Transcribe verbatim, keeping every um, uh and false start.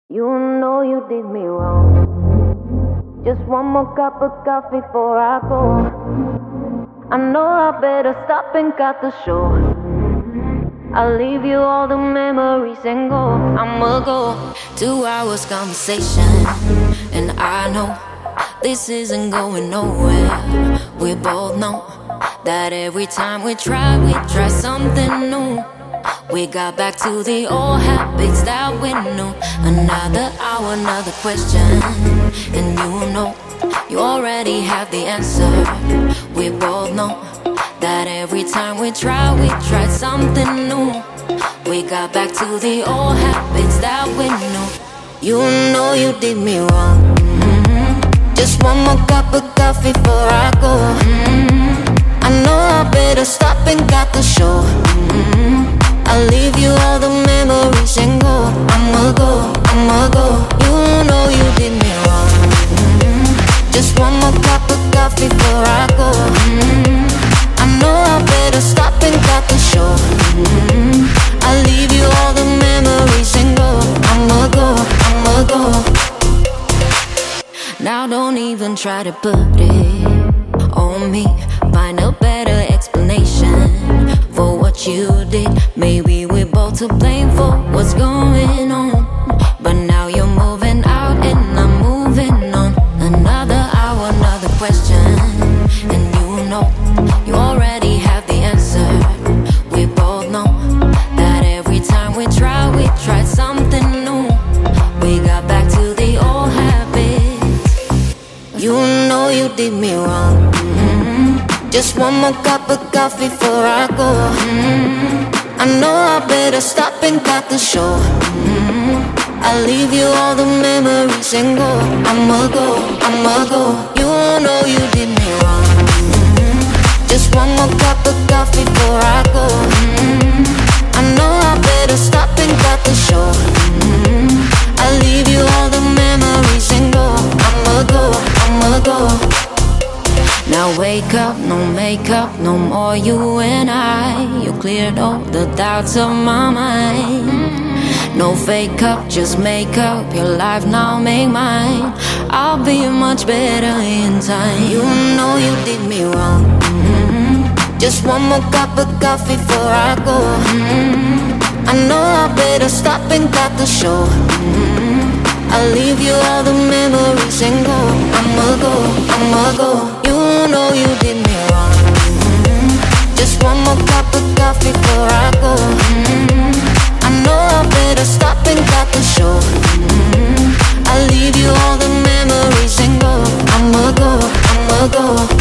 You know you did me wrong. Just one more cup of coffee before I go. I know I better stop and cut the show. I'll leave you all the memories and go. I'ma go. Two hours conversation, and I know this isn't going nowhere. We both know that every time we try, we try something new. We got back to the old habits that we knew. Another hour, another question, and you know you already have the answer. We both know that every time we try, we try something new. We got back to the old habits that we knew. You know you did me wrong. Mm-hmm. Just one more cup of coffee before I go. Mm-hmm. I know I better stop and cut the show. Mm-hmm. I'll leave you all the memories and go. I'ma go, I'ma go. You know you did me wrong. Mm-hmm. Just one more cup of coffee before I go. Mm-hmm. I know I better stop and cut the show. Mm-hmm. I'll leave you all the memories and go. I'ma go, I'ma go. Now don't even try to put it on me. Find a better explanation for what you did. Maybe we're both to blame for what's going on. But now you're moving out and I'm moving on. Another hour, another question, and you know you already have the answer. We both know that every time we try, we try something new. We got back to the old habits. You know you did me wrong. Mm-hmm. Just one more cup of coffee before I go. Mm-hmm. I know I better stop and cut the show. Mm-hmm. I'll leave you all the memories and go. I'ma go, I'ma go. You know you did me wrong. Mm-hmm. Just one more cup of coffee before I go. Mm-hmm. I know I better stop and cut the show. Mm-hmm. I'll leave you all the memories and go. I'ma go, I'ma go. Now wake up, no makeup, no more you and I. You cleared all the doubts of my mind. No fake up, just make up your life now, make mine. I'll be much better in time. You know you did me wrong. Mm-hmm. Just one more cup of coffee before I go. Mm-hmm. I know I better stop and cut the show. Mm-hmm. I'll leave you all the memories and go. I'ma go, I'ma go. You know you did me wrong. Mm-hmm. Just one more cup of coffee before I go. Mm-hmm. I know I better stop and cut the show. Mm-hmm. I'll leave you all the memories and go. I'ma go, I'ma go.